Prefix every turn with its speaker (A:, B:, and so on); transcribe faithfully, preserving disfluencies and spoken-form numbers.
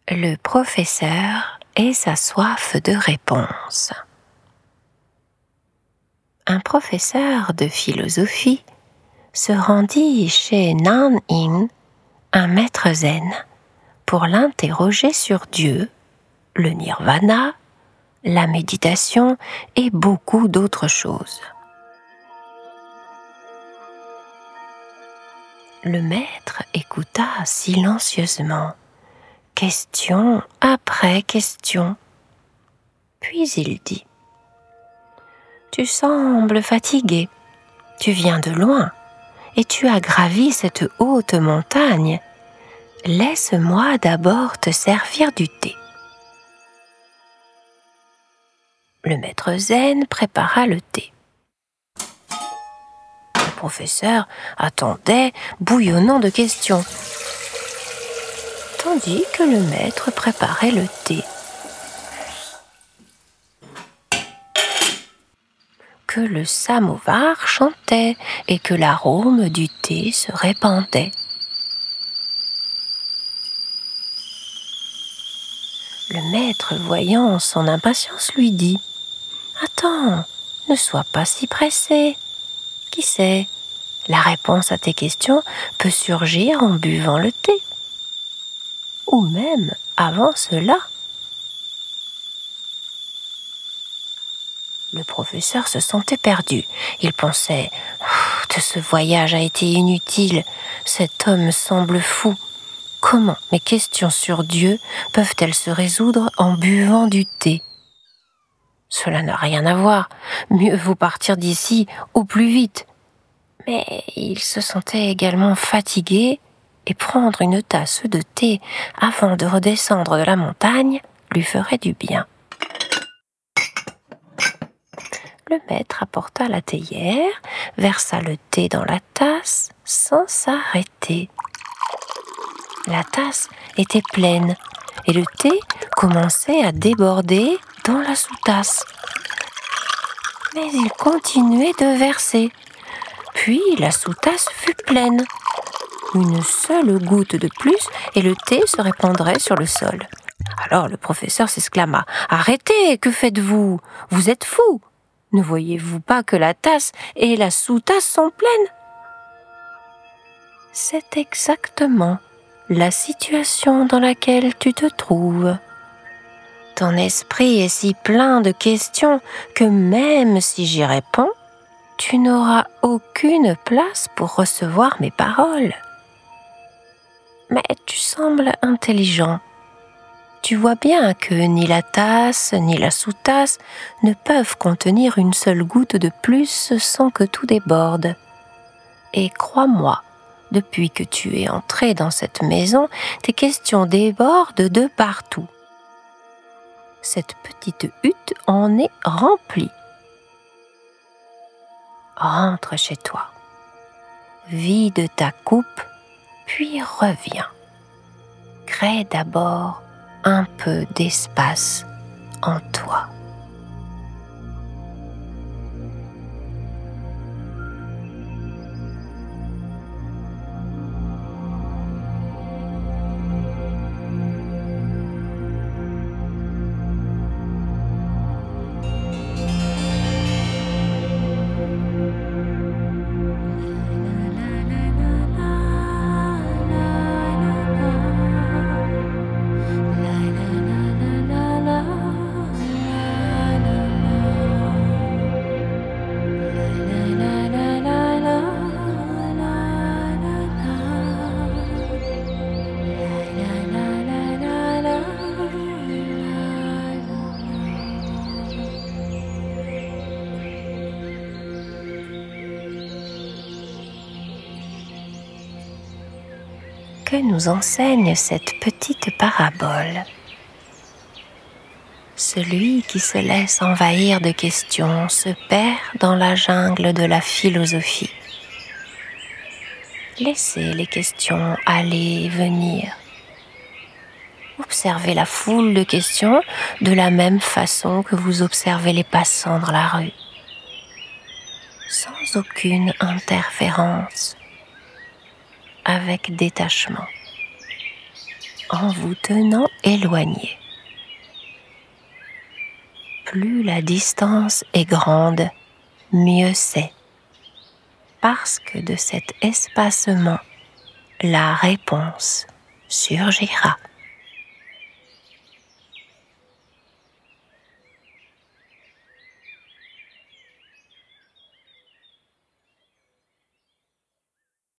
A: Le professeur et sa soif de réponse. Un professeur de philosophie se rendit chez Nan-in, un maître zen, pour l'interroger sur Dieu, le nirvana, la méditation et beaucoup d'autres choses. Le maître écouta silencieusement, question après question. Puis il dit : « Tu sembles fatigué, tu viens de loin et tu as gravi cette haute montagne. Laisse-moi d'abord te servir du thé. » Le maître zen prépara le thé. Le professeur attendait, bouillonnant de questions, tandis que le maître préparait le thé. Que le samovar chantait et que l'arôme du thé se répandait. Le maître, voyant son impatience, lui dit : « Attends, ne sois pas si pressé. Qui sait, la réponse à tes questions peut surgir en buvant le thé. Ou même avant cela. » Le professeur se sentait perdu. Il pensait : « Tout ce voyage a été inutile. Cet homme semble fou. Comment mes questions sur Dieu peuvent-elles se résoudre en buvant du thé ? Cela n'a rien à voir. Mieux vaut partir d'ici au plus vite. » Mais il se sentait également fatigué et prendre une tasse de thé avant de redescendre de la montagne lui ferait du bien. Le maître apporta la théière, versa le thé dans la tasse sans s'arrêter. La tasse était pleine et le thé commençait à déborder dans la sous-tasse. Mais il continuait de verser. Puis la sous-tasse fut pleine. Une seule goutte de plus et le thé se répandrait sur le sol. Alors le professeur s'exclama : « Arrêtez, que faites-vous ? Vous êtes fou ! Ne voyez-vous pas que la tasse et la sous-tasse sont pleines ? » C'est exactement la situation dans laquelle tu te trouves. Ton esprit est si plein de questions que même si j'y réponds, tu n'auras aucune place pour recevoir mes paroles. Mais tu sembles intelligent. Tu vois bien que ni la tasse ni la sous-tasse ne peuvent contenir une seule goutte de plus sans que tout déborde. Et crois-moi, depuis que tu es entré dans cette maison, tes questions débordent de partout. Cette petite hutte en est remplie. Rentre chez toi, vide ta coupe, puis reviens. Crée d'abord un peu d'espace en toi. Que nous enseigne cette petite parabole ? Celui qui se laisse envahir de questions se perd dans la jungle de la philosophie. Laissez les questions aller et venir. Observez la foule de questions de la même façon que vous observez les passants dans la rue, sans aucune interférence, avec détachement, en vous tenant éloigné. Plus la distance est grande, mieux c'est, parce que de cet espacement, la réponse surgira.